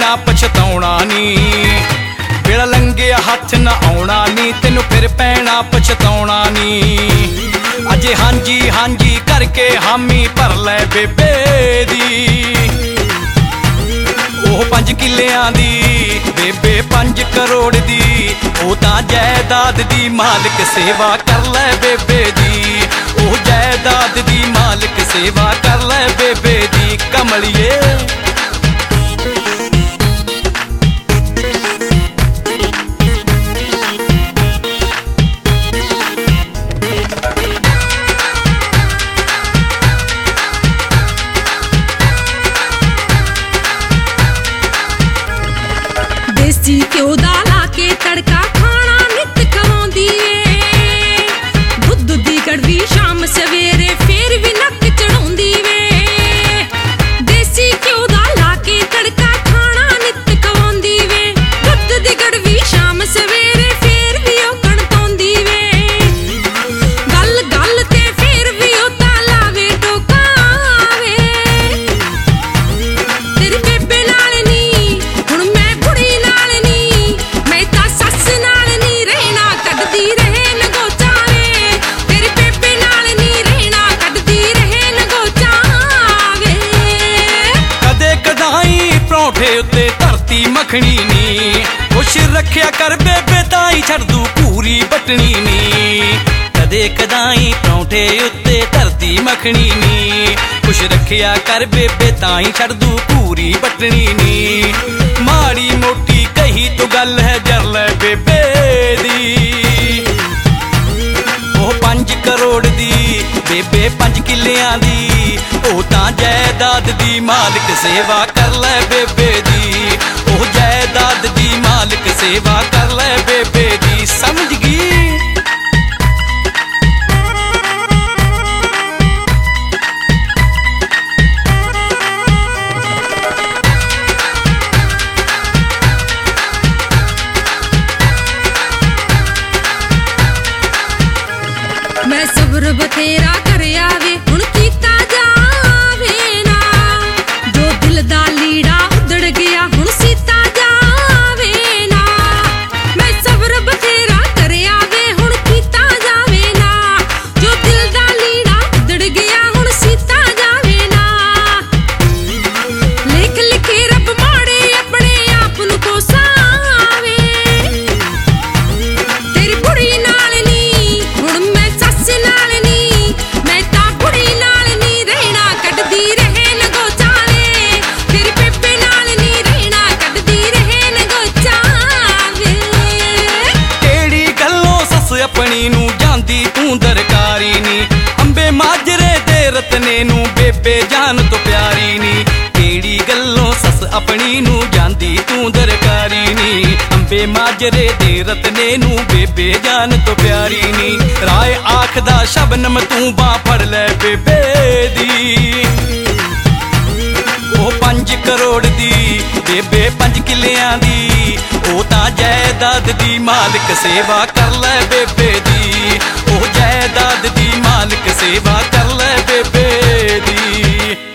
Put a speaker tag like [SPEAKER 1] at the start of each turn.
[SPEAKER 1] पैना पछताउणा नी, वेला लंघिया हथ न आउणा नी, तेनू फिर पैना पछताउणा नी। अजे हांजी हांजी करके हामी भर लै बेबे दी, ओह 5 किल्लियां दी बेबे 5 करोड़ दी, ओह तां जायदाद दी मालिक सेवा कर लै बेबे दी, ओह जायदाद दी मालिक सेवा कर लै बेबे दी कमलिए।
[SPEAKER 2] देसी घ्यो दा लाके तड़का खाना नित खवाउंदी वे, दुध दी कड़वी शाम सवेरे फेर भी नक चढ़ाउंदी वे। देसी घ्यो दा लाके तड़का खाना नित खवाउंदी वे, दुध दी कड़वी शाम सवेरे फेर भी ओ कणकाउंदी वे। गल गल ते फेर भी ओ तां लावे टोका वे, तेरी बेबे नाल नी हुण मैं बुढ़ी नाल नी, मैं तां सस नाल नी रहना कड्डदी रहे नगोचा वे, तेरी बेबे नाल नी रहना कड्डदी रहे नगोचा वे।
[SPEAKER 1] कदे कदाई परौंठे उत्ते धरती मखनी नी, खुश रखिया कर बेबे ताई छड़ दू पूरी बटनी नी। कदे कदाई परौंठे उत्ते धरती मखनी नी, खुश रखिया कर बेबे ताई छड़ दू पूरी बटनी नी। माड़ी मोटी कही तो गल है जर लै बेबे दी, ओह 5 करोड़ दी बेबे 5 किल्लियां दी, ओह तां जायदाद दी मालिक सेवा कर लै बेबे दी, ओह जायदाद दी मालिक सेवा कर लै बेबे दी समझ गई।
[SPEAKER 2] मैं सब्र बथेरा करया वे हुण कीता जावे ना, जो दिल दा लीड़ा उधड़ गया हुण सीता जावे ना। मैं सब्र बथेरा करया वे हुण कीता जावे ना, जो दिल दा लीड़ा उधड़ गया हुण सीता जावे ना। लिख लिखे रब माड़े अपने आप नू कोसावे, तेरी बुढ़ी नाल नी हुण मैं सस नाल नी, मैं तां बुढ़ी नाल नी रहना कड्डदी रहे नगोचा वे, तेरी बेबे नाल नी रहना कड्डदी रहे नगोचा वे।
[SPEAKER 1] केड़ी गल्लों सस अपनी नू जांदी तू दरकारी नी, अंबे माजरे दे रतने नू बेबे जान तो प्यारी नी। केड़ी गल्लों सस अपनी नू जांदी तू दरकारी नी, अंबे माजरे दे रतने नू बेबे जान तो प्यारी नी। राय आखदा शबनम तू बां फड़ लै बेबे दी, ओह 5 करोड़ दी बेबे 5 किल्लियां दी, ओह तां जायदाद दी मालिक सेवा कर लै बेबे दी, ओह जायदाद दी मालिक सेवा कर लै बेबे दी।